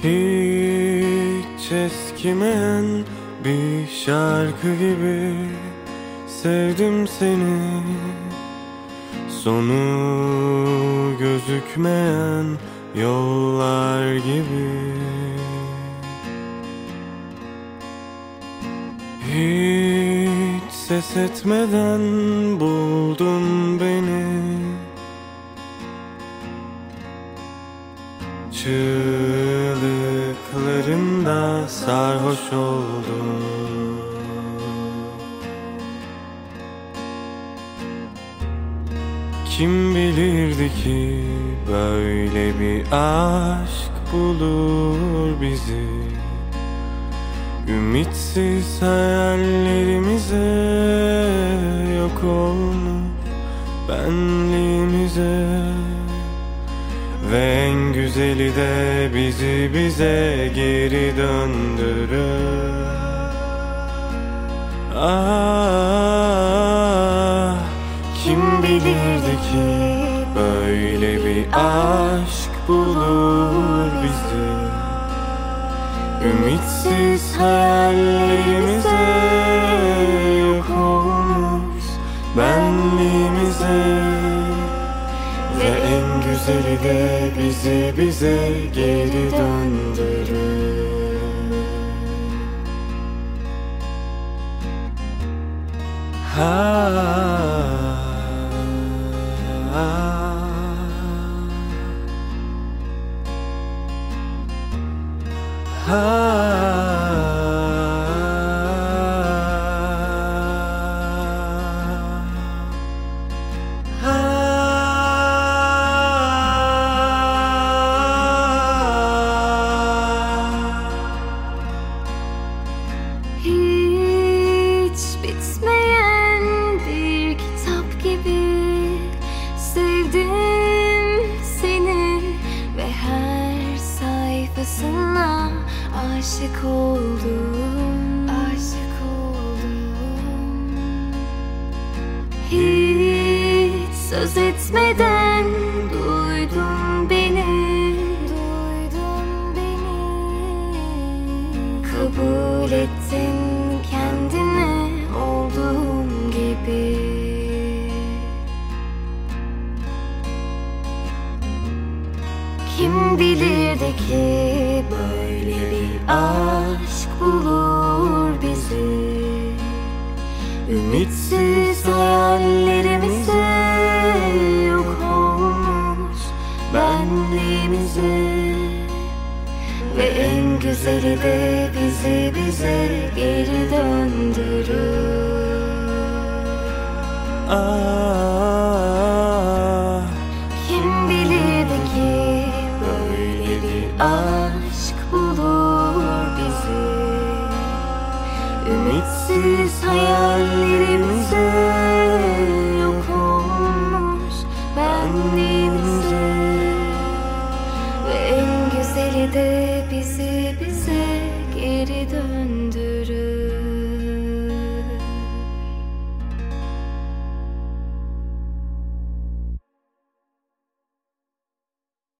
Hiç eskimeyen bir şarkı gibi sevdim seni. Sonu gözükmeyen yollar gibi. Hiç ses etmeden buldun beni. Çığlıklarında sarhoş oldum. Kim bilirdi ki böyle bir aşk bulur bizi. Ümitsiz hayallerimize yok olmuş benliğimize. Ve en güzeli de bizi bize geri döndürür. Ah, kim bilirdi ki böyle bir aşk bulur bizi. Ümitsiz hayallerimize yok olmuş benliğimize. Ve en güzeli de bizi bize geri döndürür. Ha, ha, ha. Hiç bitmeyen bir kitap gibi sevdim seni ve her sayfasına aşık oldum, aşık oldum. Hiç söz etmeden duydun beni, duydun beni. Kabul ettin kendini olduğum gibi. Kim bilirdi ki böyle bir aşk bulur bizi. Ümitsiz hayallerimize yok olmuş benliğimize. Ve en güzeli de bizi bize geri döndürür. Ah, kim bilirdi ki böyle bir aşk bulur bizi. Ümitsiz hayallerimize